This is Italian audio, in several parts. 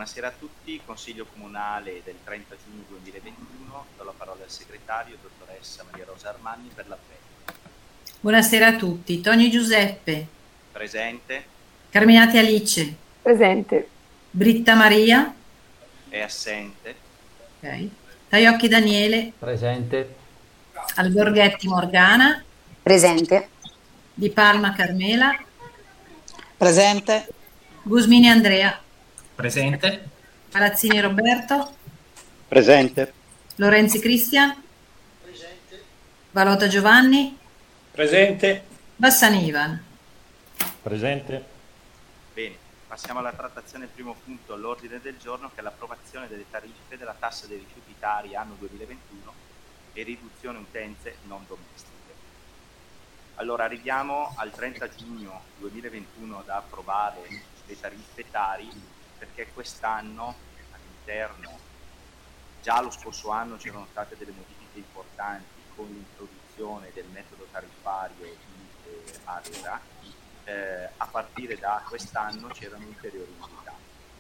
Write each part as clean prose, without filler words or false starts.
Buonasera a tutti, Consiglio Comunale del 30 giugno 2021, do la parola al segretario, dottoressa Maria Rosa Armani, per l'appello. Buonasera a tutti. Toni Giuseppe, Presente, Carminati Alice, Presente. Britta Maria, è assente, ok. Taiocchi Daniele, Presente. Alborghetti Morgana, Presente. Di Palma Carmela, Presente. Gusmini Andrea, Presente. Palazzini Roberto, Presente. Lorenzi Cristian, Valota Giovanni, Presente. Bassani Ivan. Presente. Bene, passiamo alla trattazione del primo punto all'ordine del giorno, che è l'approvazione delle tariffe della tassa dei rifiuti Tari anno 2021 e riduzione utenze non domestiche. Allora, arriviamo al 30 giugno 2021 da approvare le tariffe Tari, perché quest'anno all'interno, già lo scorso anno c'erano state delle modifiche importanti con l'introduzione del metodo tariffario di ARERA, a partire da quest'anno c'erano ulteriori novità.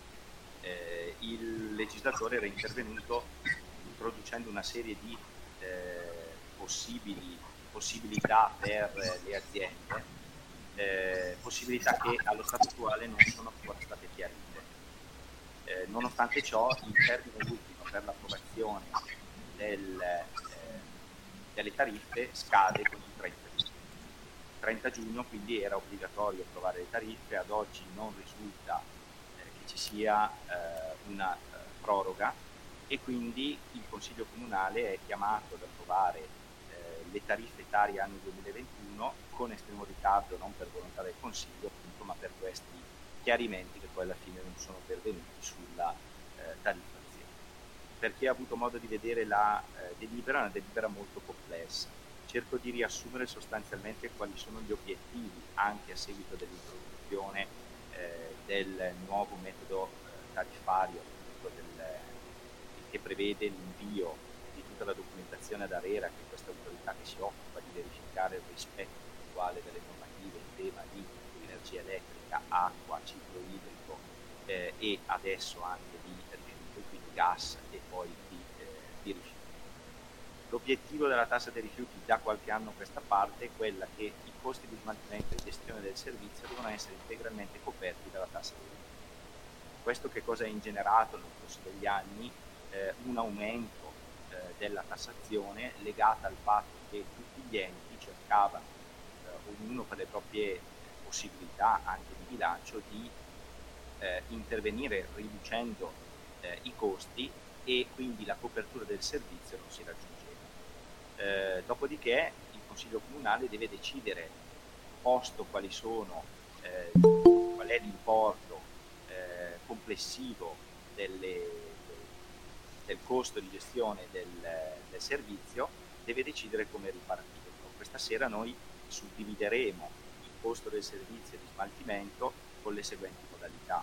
Il legislatore era intervenuto introducendo una serie di possibilità per le aziende, possibilità che allo stato attuale non sono ancora state chiarite. Nonostante ciò, il termine ultimo per l'approvazione delle tariffe scade con il 30 giugno. Il 30 giugno quindi era obbligatorio approvare le tariffe, ad oggi non risulta che ci sia una proroga, e quindi il Consiglio Comunale è chiamato ad approvare le tariffe Tari anno 2021 con estremo ritardo, non per volontà del Consiglio appunto, ma per questi chiarimenti che poi alla fine non sono pervenuti sulla tariffazione. Per chi ha avuto modo di vedere la delibera, è una delibera molto complessa. Cerco di riassumere sostanzialmente quali sono gli obiettivi, anche a seguito dell'introduzione del nuovo metodo tariffario, che prevede l'invio di tutta la documentazione ad ARERA, che è questa autorità che si occupa di verificare il rispetto puntuale delle normative in tema di energia elettrica, acqua, ciclo idrico e adesso anche di rifiuti, quindi gas e poi di rifiuti. L'obiettivo della tassa dei rifiuti da qualche anno a questa parte è quella che i costi di smaltimento e gestione del servizio devono essere integralmente coperti dalla tassa dei rifiuti. Questo che cosa ha ingenerato nel corso degli anni? Un aumento della tassazione legata al fatto che tutti gli enti cercavano, ognuno per le proprie possibilità anche di bilancio, di intervenire riducendo i costi, e quindi la copertura del servizio non si raggiungeva. Dopodiché il Consiglio Comunale deve decidere, posto qual è l'importo complessivo del costo di gestione del servizio, deve decidere come ripartirlo. Questa sera noi suddivideremo il costo del servizio di smaltimento con le seguenti modalità: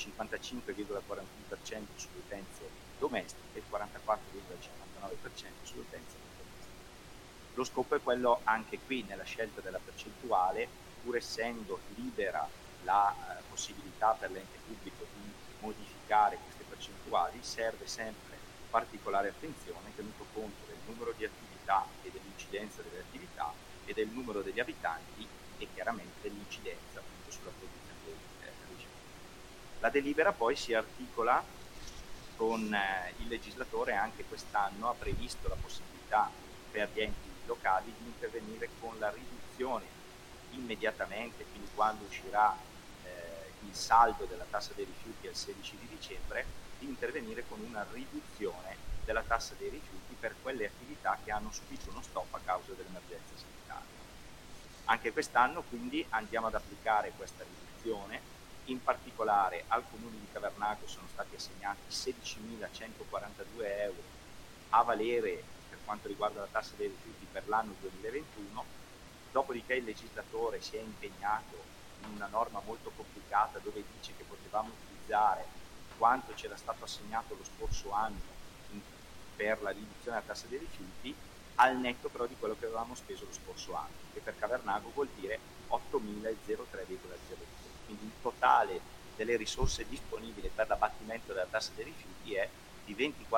55,41% sulle utenze domestiche e 44,59% sulle utenze non domestiche. Lo scopo è quello anche qui nella scelta della percentuale, pur essendo libera la possibilità per l'ente pubblico di modificare queste percentuali, serve sempre particolare attenzione tenuto conto del numero di attività e dell'incidenza delle attività e del numero degli abitanti, e chiaramente l'incidenza appunto sulla produzione dei rifiuti. La delibera poi si articola con il legislatore, anche quest'anno ha previsto la possibilità per gli enti locali di intervenire con la riduzione immediatamente, quindi quando uscirà il saldo della tassa dei rifiuti al 16 di dicembre, di intervenire con una riduzione della tassa dei rifiuti per quelle attività che hanno subito uno stop a causa dell'emergenza sanitaria. Anche quest'anno quindi andiamo ad applicare questa riduzione. In particolare al Comune di Cavernago sono stati assegnati 16.142 euro a valere per quanto riguarda la tassa dei rifiuti per l'anno 2021, dopodiché il legislatore si è impegnato in una norma molto complicata dove dice che potevamo utilizzare quanto c'era stato assegnato lo scorso anno per la riduzione della tassa dei rifiuti, al netto però di quello che avevamo speso lo scorso anno, che per Cavernago vuol dire 8.003,02. Quindi il totale delle risorse disponibili per l'abbattimento della tassa dei rifiuti è di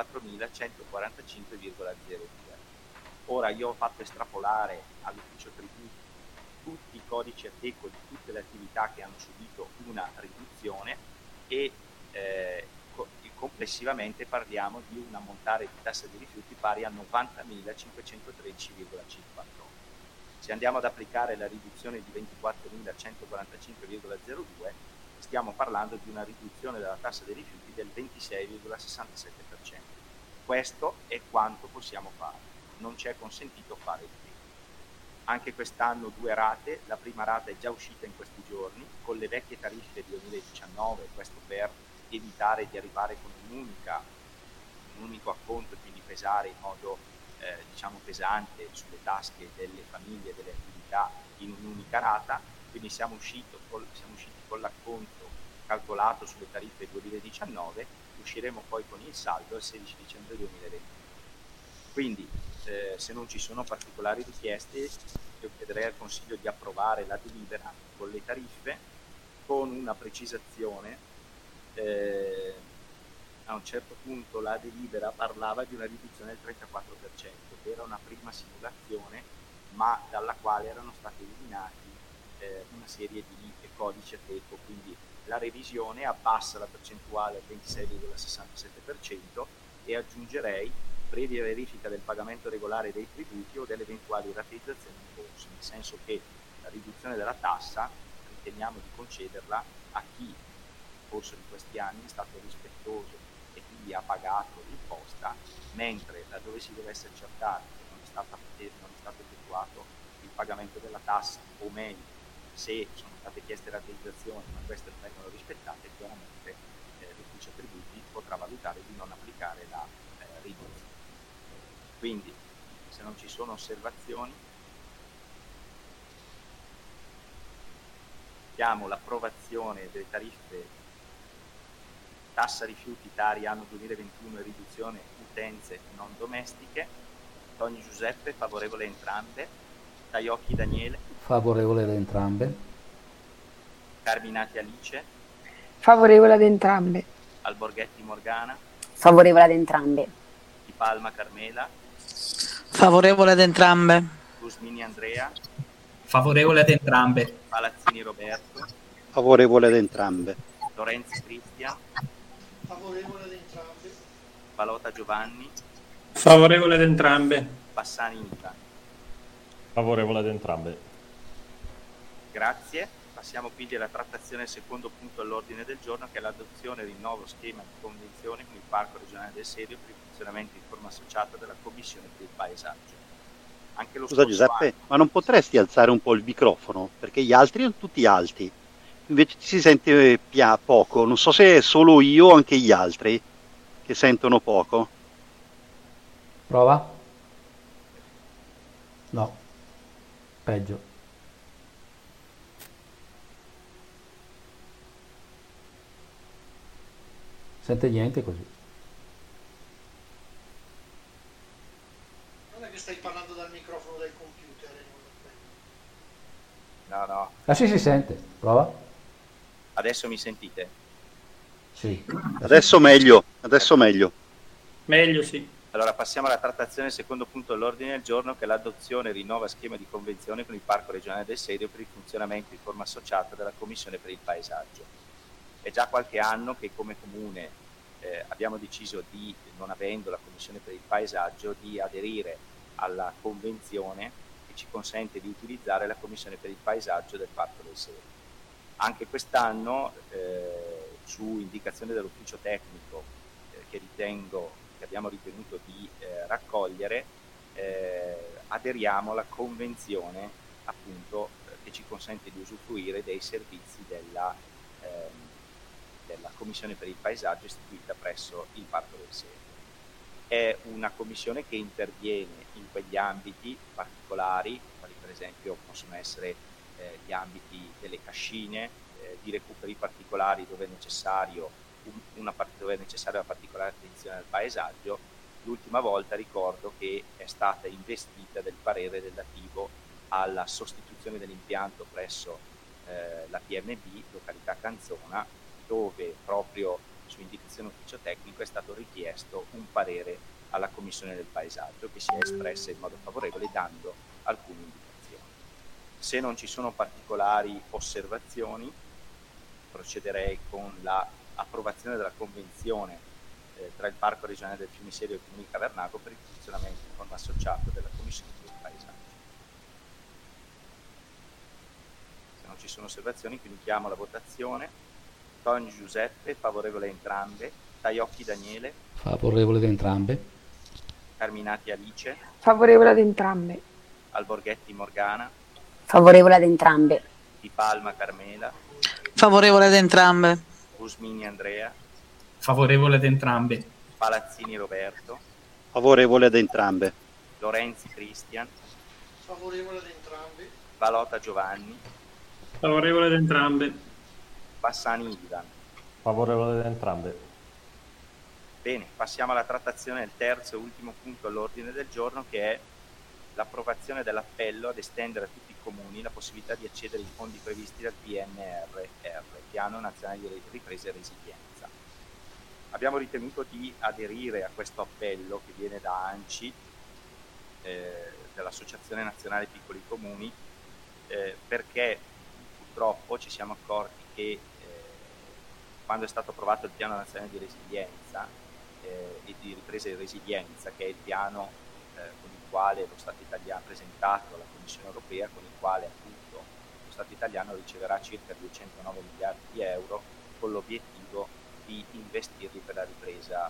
24.145,02. Ora io ho fatto estrapolare all'ufficio tributi tutti i codici Ateco di tutte le attività che hanno subito una riduzione e complessivamente parliamo di un ammontare di tassa dei rifiuti pari a 90.513,54. Se andiamo ad applicare la riduzione di 24.145,02, stiamo parlando di una riduzione della tassa dei rifiuti del 26,67%. Questo è quanto possiamo fare, non ci è consentito fare di più. Anche quest'anno 2 rate, la prima rata è già uscita in questi giorni, con le vecchie tariffe 2019, questo per evitare di arrivare con un unico acconto e quindi pesare in modo pesante sulle tasche delle famiglie e delle attività in un'unica rata, quindi siamo usciti con l'acconto calcolato sulle tariffe 2019, usciremo poi con il saldo il 16 dicembre 2020. Quindi se non ci sono particolari richieste, io chiederei al Consiglio di approvare la delibera con le tariffe, con una precisazione. A un certo punto la delibera parlava di una riduzione del 34%, che era una prima simulazione, ma dalla quale erano stati eliminati una serie di codici Ateco, quindi la revisione abbassa la percentuale al 26,67% e aggiungerei previa verifica del pagamento regolare dei tributi o delle eventuali rateizzazioni in corso, nel senso che la riduzione della tassa riteniamo di concederla a chi nel corso di questi anni è stato rispettoso e quindi ha pagato l'imposta, mentre laddove si dovesse accertare che non è stato effettuato il pagamento della tassa, o meglio, se sono state chieste rateizzazioni ma queste non vengono rispettate, chiaramente l'ufficio tributi potrà valutare di non applicare la riduzione. Quindi, se non ci sono osservazioni, chiamo l'approvazione delle tariffe tassa rifiuti Tari anno 2021 e riduzione utenze non domestiche. Toni Giuseppe, favorevole a entrambe. Taiocchi Daniele, favorevole ad entrambe. Carminati Alice, favorevole ad entrambe. Alborghetti Morgana, favorevole ad entrambe. Di Palma Carmela, favorevole ad entrambe. Gusmini Andrea, favorevole ad entrambe. Palazzini Roberto, favorevole ad entrambe. Lorenzi Cristian, favorevole ad entrambe. Palota Giovanni, favorevole ad entrambe. Bassani Nicola, favorevole ad entrambe. Grazie. Passiamo quindi alla trattazione del secondo punto all'ordine del giorno, che è l'adozione di un nuovo schema di convenzione con il Parco regionale del Serio per il funzionamento in forma associata della Commissione per il Paesaggio. Anche lo Scusa Giuseppe, ma non potresti alzare un po' il microfono? Perché gli altri sono tutti alti, invece si sente poco. Non so se è solo io o anche gli altri che sentono poco. Prova? No, peggio. Sente niente così. Non è che stai parlando dal microfono del computer. No. Ah sì, si sente. Prova. Adesso mi sentite? Sì. Adesso meglio. Meglio, sì. Allora passiamo alla trattazione del secondo punto all'ordine del giorno, che è l'adozione e rinnova schema di convenzione con il Parco regionale del Serio per il funzionamento in forma associata della Commissione per il Paesaggio. È già qualche anno che come Comune abbiamo deciso di, non avendo la Commissione per il Paesaggio, di aderire alla convenzione che ci consente di utilizzare la Commissione per il Paesaggio del Parco del Serio. Anche quest'anno, su indicazione dell'ufficio tecnico che abbiamo ritenuto di raccogliere, aderiamo alla convenzione appunto che ci consente di usufruire dei servizi della Commissione per il Paesaggio istituita presso il Parco del Serio. È una commissione che interviene in quegli ambiti particolari, quali per esempio possono essere gli ambiti delle cascine, di recuperi particolari dove è necessaria una particolare attenzione al paesaggio. L'ultima volta ricordo che è stata investita del parere relativo alla sostituzione dell'impianto presso la PMB, località Canzona, dove proprio su indicazione ufficio tecnico è stato richiesto un parere alla Commissione del Paesaggio, che si è espressa in modo favorevole dando alcune indicazioni. Se non ci sono particolari osservazioni, procederei con l'approvazione della convenzione tra il Parco regionale del Fiume Serio e il Comune di Cavernago per il funzionamento in forma associata della Commissione del Paesaggio. Se non ci sono osservazioni, quindi chiamo la votazione. Toni Giuseppe, favorevole a entrambe. Taiocchi Daniele, Favorevole ad entrambe. Carminati Alice, Favorevole ad entrambe. Alborghetti Morgana, Favorevole ad entrambe. Di Palma Carmela, Favorevole ad entrambe. Busmini Andrea, Favorevole ad entrambe. Palazzini Roberto, Favorevole ad entrambe. Lorenzi Cristian, Favorevole ad entrambe. Valota Giovanni, Favorevole ad entrambe. Bassani Ivan. Favorevole ad entrambe. Bene, passiamo alla trattazione del terzo e ultimo punto all'ordine del giorno, che è l'approvazione dell'appello ad estendere a tutti i comuni la possibilità di accedere ai fondi previsti dal PNRR, Piano Nazionale di Ripresa e Resilienza. Abbiamo ritenuto di aderire a questo appello che viene da ANCI, dell'Associazione Nazionale Piccoli Comuni, perché purtroppo ci siamo accorti che quando è stato approvato il Piano Nazionale di Resilienza e di Ripresa e Resilienza, che è il piano con il quale lo Stato italiano ha presentato alla Commissione Europea, con il quale appunto lo Stato italiano riceverà circa 209 miliardi di euro con l'obiettivo di investirli per la ripresa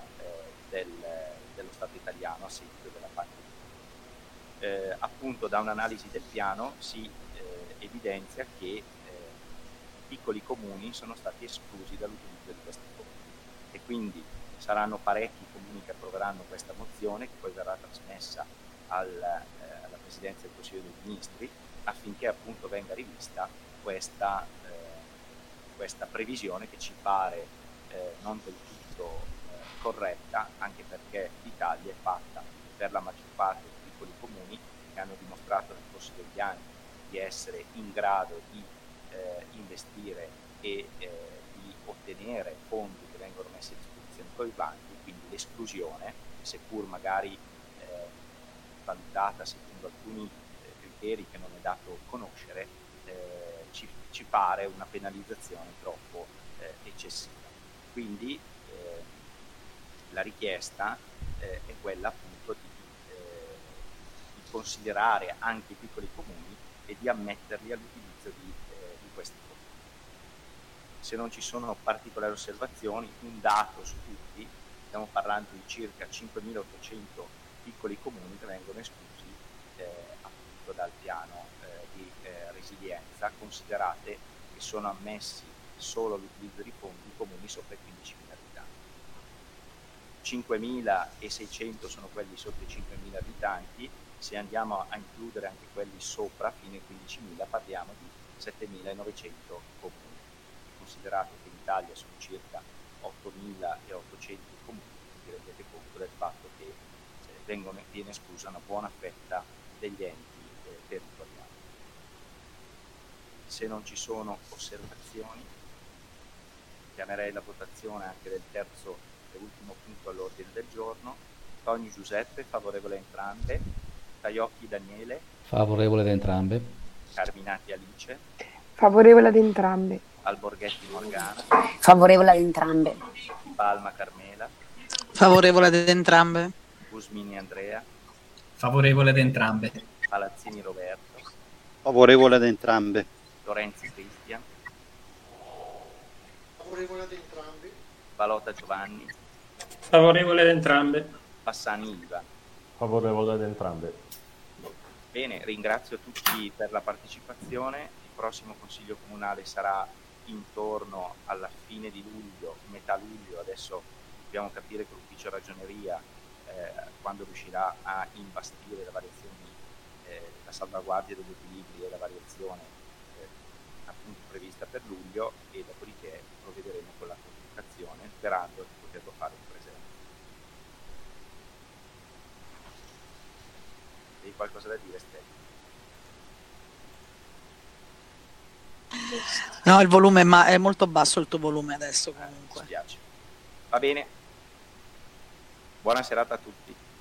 dello Stato italiano a seguito della pandemia. Appunto da un'analisi del piano si evidenzia che piccoli comuni sono stati esclusi dall'utilizzo di questi fondi e quindi saranno parecchi comuni che approveranno questa mozione, che poi verrà trasmessa alla Presidenza del Consiglio dei Ministri, affinché appunto venga rivista questa previsione, che ci pare non del tutto corretta, anche perché l'Italia è fatta per la maggior parte di piccoli comuni che hanno dimostrato nel corso degli anni di essere in grado di investire e di ottenere fondi che vengono messi a disposizione con i bandi, quindi l'esclusione, seppur magari valutata secondo alcuni criteri che non è dato conoscere, ci pare una penalizzazione troppo eccessiva. Quindi la richiesta è quella appunto di considerare anche i piccoli comuni e di ammetterli all'utilizzo di questi fondi. Se non ci sono particolari osservazioni, un dato su tutti, stiamo parlando di circa 5.800 piccoli comuni che vengono esclusi appunto dal piano di resilienza. Considerate che sono ammessi solo all'utilizzo di fondi i comuni sopra i 15.000 abitanti. 5.600 sono quelli sotto i 5.000 abitanti. Se andiamo a includere anche quelli sopra fino ai 15.000 parliamo di 7.900 comuni. Considerato che in Italia sono circa 8.800 comuni, vi rendete conto del fatto che viene esclusa una buona fetta degli enti territoriali. Se non ci sono osservazioni, chiamerei la votazione anche del terzo e ultimo punto all'ordine del giorno. Toni Giuseppe, favorevole a entrambe. Taiocchi Daniele, Favorevole ad entrambe. Carminati Alice, Favorevole ad entrambe. Alborghetti Morgana, Favorevole ad entrambe. Palma Carmela, Favorevole ad entrambe. Busmini Andrea, Favorevole ad entrambe. Palazzini Roberto, Favorevole ad entrambe. Lorenzi Cristian, Favorevole ad entrambe. Valota Giovanni, Favorevole ad entrambe. Bassani Ivan. Favorevole ad entrambe. Bene, ringrazio tutti per la partecipazione. Il prossimo Consiglio Comunale sarà intorno alla fine di luglio, metà luglio. Adesso dobbiamo capire con l'ufficio ragioneria quando riuscirà a imbastire le variazioni, la salvaguardia degli equilibri e la variazione appunto prevista per luglio, e dopodiché provvederemo con la comunicazione sperando di poterlo fare in presenza. Hai qualcosa da dire, Stefano? No, il volume è molto basso il tuo volume adesso Mi comunque. spiace. Va bene. Buona serata a tutti.